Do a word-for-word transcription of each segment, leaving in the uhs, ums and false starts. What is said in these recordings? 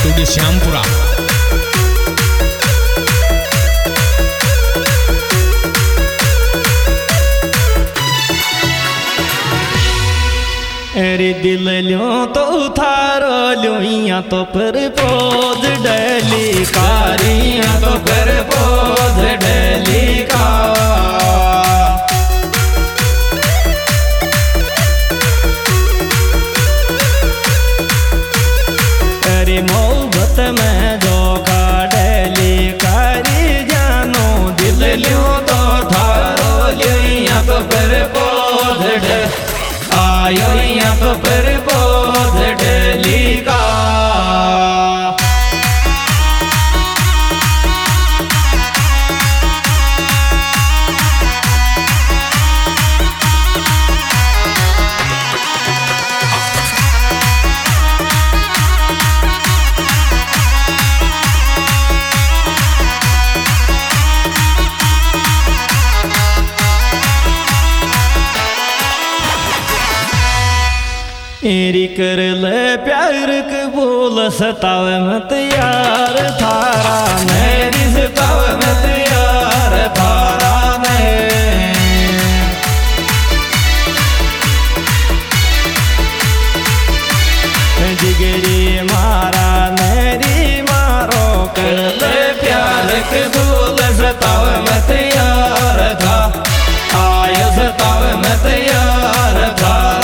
Studio Shyampura. अरे दिल ल्यो तो थारो ल्योइया तो पर पोज डली कारिया तो पर पोज डली का। अरे मोहब्बत में धोखा डली कारी जानो दिल ल्यो तो थारो ल्योइया तो पर पोज डली आयो यहाँ तो पर पोध डली का। एरी कर ले प्यार के बोल सताव मत यार थारा मेरी सताव मत यार थारा ने। जिगरी मारा मेरी मारो कर ले प्यार के बोल सताव मत यार था आयो सताव मत यार थारा।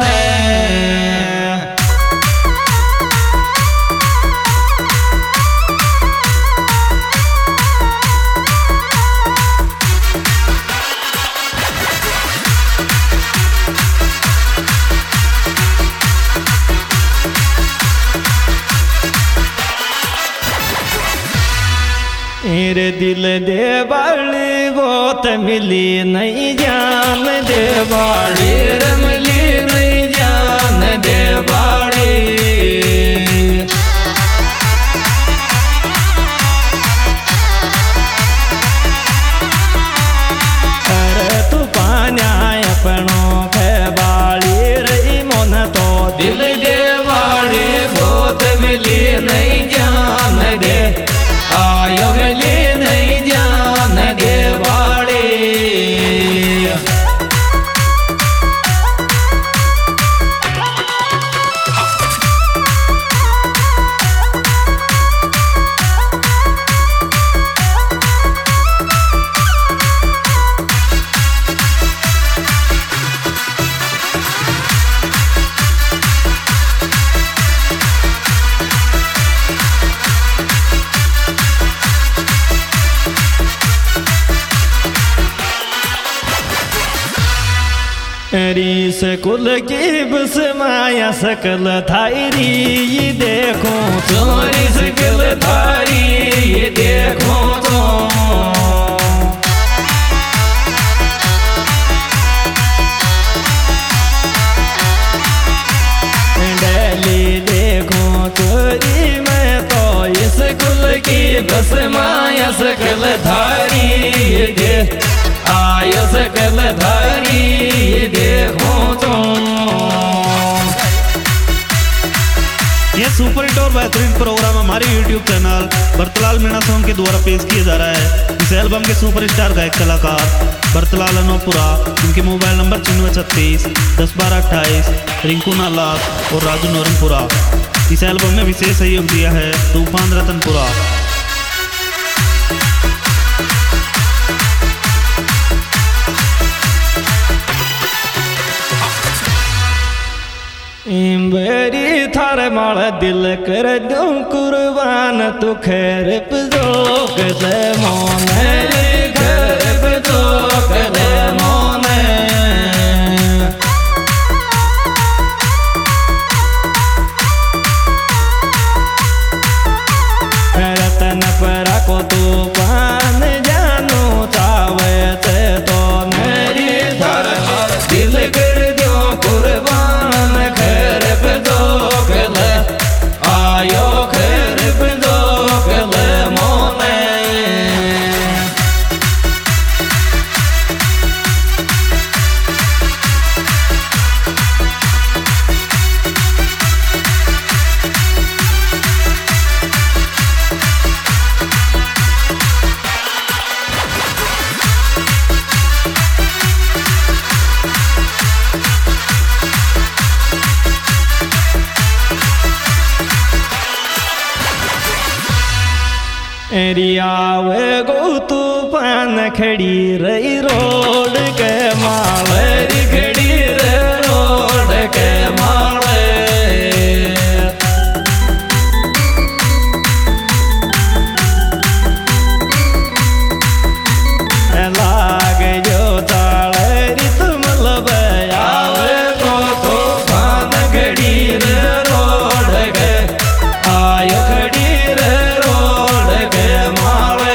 मेरे दिल दे बाली बहुत मिली नहीं जान दे बाड़ी मिली नहीं जान दे बाड़ी। अरे तू पान्या अपनों के बाड़ी रही मन तो दिल दे बाड़ी बहुत मिली नहीं जान दे आयो मिली नहीं जान दे बाड़ी। रीस कुल की बस माया सकल थारी ये देखो तुम्हारी सकल थारी ये देखो तो। डली देखो तोरी मैं तो इस कुल की बस माया सकल थारी ये दे आयो सकल धारी देखो तुम। ये सुपर हिट और बेहतरीन प्रोग्राम हमारे YouTube channel Bharatlal Meena song के द्वारा पेश किया जा रहा है। इस एल्बम के सुपरस्टार गायक कलाकार भरतलाल अनोपुरा, इनके मोबाइल नंबर छिन्नवे छत्तीस दस बारह अट्ठाईस, रिंकू नालात और राजू नौरमपुरा। इस एल्बम में विशेष सहयोग दिया है तूफान रतनपुरा। इम्बेरी थार माल दिल कर दूं कुर्बान तू खैर पजो कदे मोने खैर पजो कदे मोने। रतन परा को तू पान जानू चावे ते तो मेरी थार दिल कर दूं कुर्बान खैर पजो कदे आयो खैर पजो कदे मोने। आवे गो तूफान खड़ी रही रोड के माले री खड़ी रे रोड के माले लाग जो ताले री तुम लब आवे गो तूफान खड़ी रे रोड के आयो खड़ी रे रोड के माले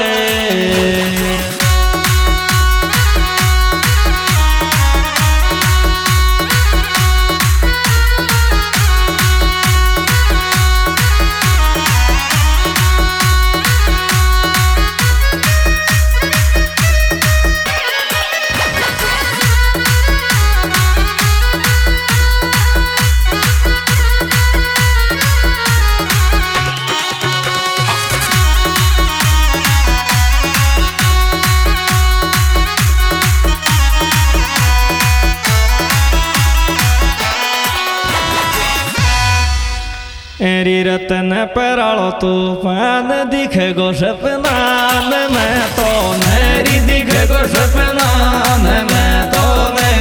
एरी रतन परालो तूफान दिखे गो सपनान में तो मेरी दिखे गो सपनान में तो मैं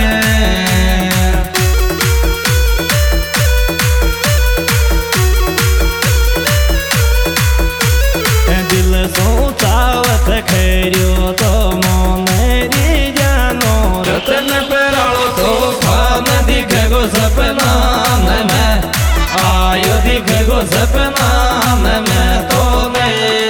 दिल सोचावत खैरियो तो मोनेरी जानो रतन परालो तूफान दिखे गो सपनान में आयो दिखे गो सपना में तो मैं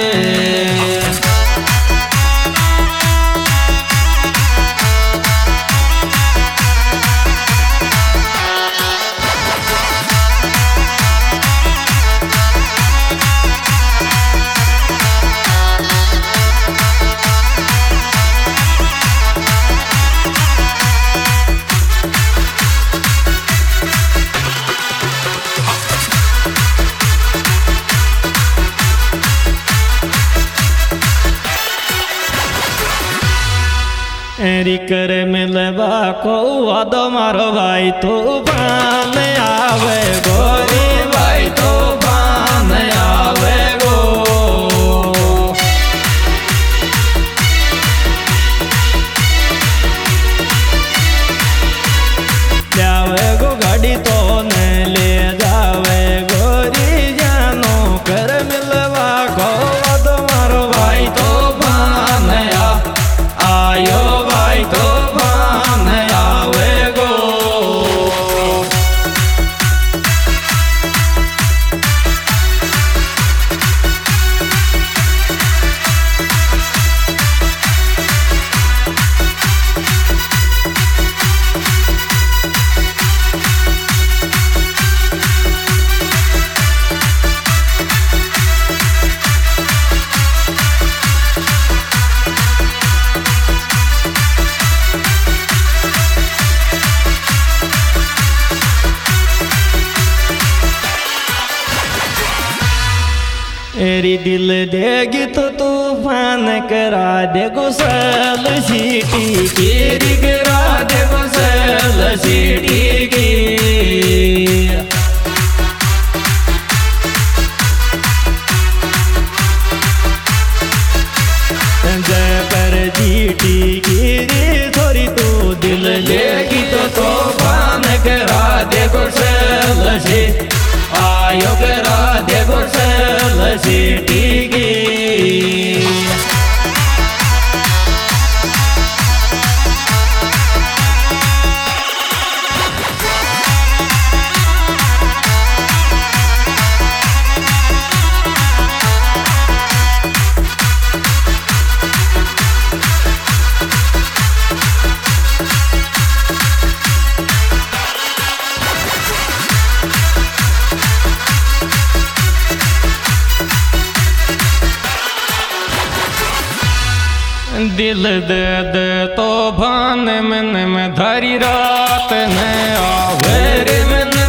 एरी कर मिलवा को वादो मारो भाई तो बान आवे गोरी भाई तो बान आवे गो जावे गो गाड़ी तो न ले जावे गोरी जानो कर मिलवा को वादो मारो भाई तो बान आयो तो बान आवे गो एरी दिल देगी तो तूफान करा दे गुसल सीटी की करा दे गुसल सीटी की जय पर जीटी की थोड़ी तो दिल देगी तो तूफान करा दे गुसल सी आयो करा दे गुसल सीटी की दिल दे दे तो भान मन में धरी रात ने आवे रे मन